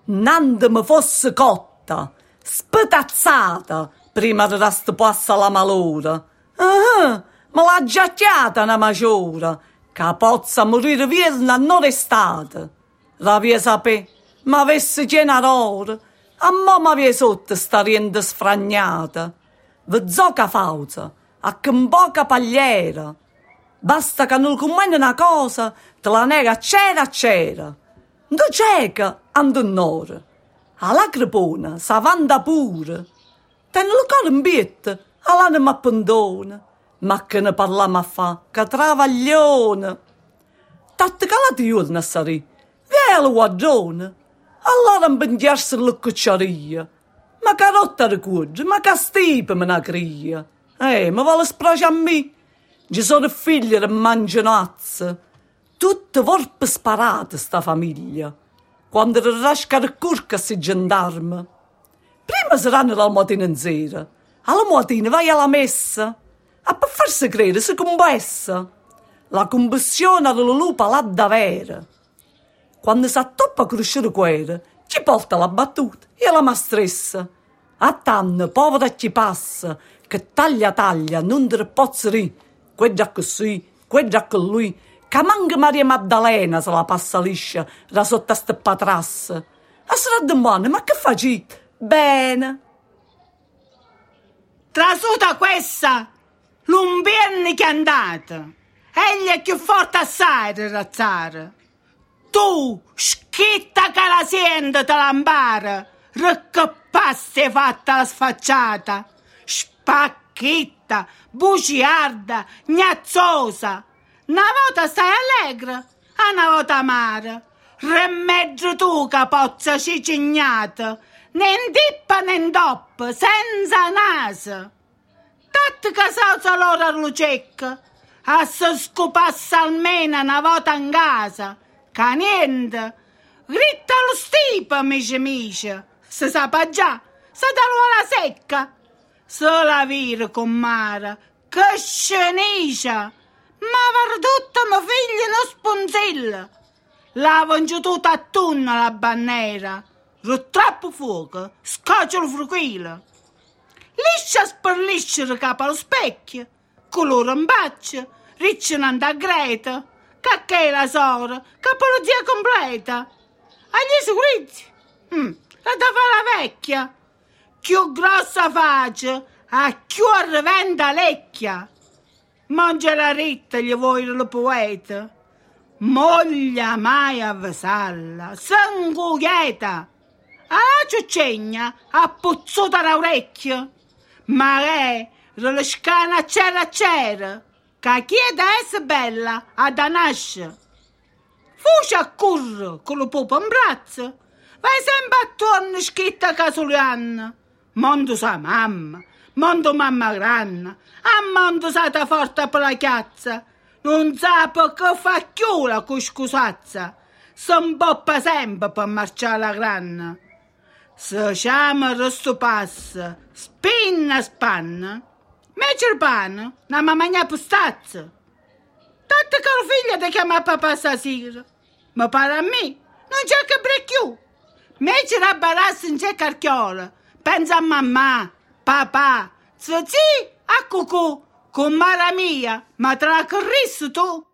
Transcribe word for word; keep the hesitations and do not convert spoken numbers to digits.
Nando mi fosse cotta, spetazzata, prima di rastupassa la malora. Ah, me l'ha giacchiata una maciora, che pozza morire vierna non restate. La via sapè, ma avesse genarore, a mo' ma via sotto sta rienda sfragnata. Vi zocca fausa, a che un poca pagliera. Basta che non commenti una cosa, te la nega c'era c'era. Non c'eca, ando nora. Alla crepona, s'avanda pure. Ten il cuore in biette, all'anima abbandona. Ma che ne parliamo a fa, che travaglione. Tatti calati giorni a sarì, via la guardone. Allora impendiarsi la cucciaria. Ma che rotta ricordi, ma che stipe me ne cria. Eh, ma vuole sprociare a me? Ci sono figli che mangiano azze. Tutte vorpe sparate, sta famiglia. Quando rasca il curca si gendarme. Prima saranno la mattina in sera. Alla mattina vai alla messa. A per farsi credere si combessa. La combustione della lupa là davvero. Quando si attoppa a crescere quella, ci porta la battuta e la mastressa. A tanne, povera chi passa, che taglia taglia, non te ne pozzi ri. Quella così, quella con lui, che manca Maria Maddalena se la passa liscia da sotto a ste patrasse. A sera domani, ma che faci? Bene. Trasuta questa, l'umbierne che è andata. Egli è più forte assai di razzare. Tu, schitta che la sente te l'ambara, riccappaste fatta la sfacciata, spacchitta, bugiarda, gnazzosa. Una volta stai allegra, una volta amara. Rimeggio tu che pozza cicignata, né in dippa né in doppa, senza naso. Tanto che salza l'ora lucecca, a se scopassa almeno una volta in casa, che niente. Gritta lo stipa, amici amici, se sa già, se da l'uola secca. Se la vira con mare, che scenicia, ma per tutto mio figlio non spunzilla. L'ha tutta a tunna la bandiera, troppo fuoco, scoccia il fruquile. Liscia sperlisce capo allo specchio, colore in baccia, riccionando a Greta, che è la sora, che polizia completa. Agli seguiti, mm, la da fa la vecchia, più grossa faccia, a più arreventa lecchia. Mangia la ritta, gli vuoi il poeta, moglia mai avvasalla, sanguieta, alla ciuccegna, a puzzuta l'orecchio, ma è la scana c'era c'era, che chiede essere bella ad nasce. Fusci a curre con lo pupo in braccio, vai sempre attorno schitta casulianna. Mondo sa mamma, mondo mamma granna, a mondo sa ta forte per la chiazza, non sa che fa più la cuscusazza, s'impoppa sempre per marciare la granna. Se chiama resto passa, spinna spanna, mece il pane, la mamma ne pustazza. Tanto che la figlia ti chiama papà stasera, ma pare a me non c'è che brecchiù. Mece la barassa in c'è carchiola, pensa a mamma, papà, zii, a cucù, con mara mia, ma tra la carrisso tu.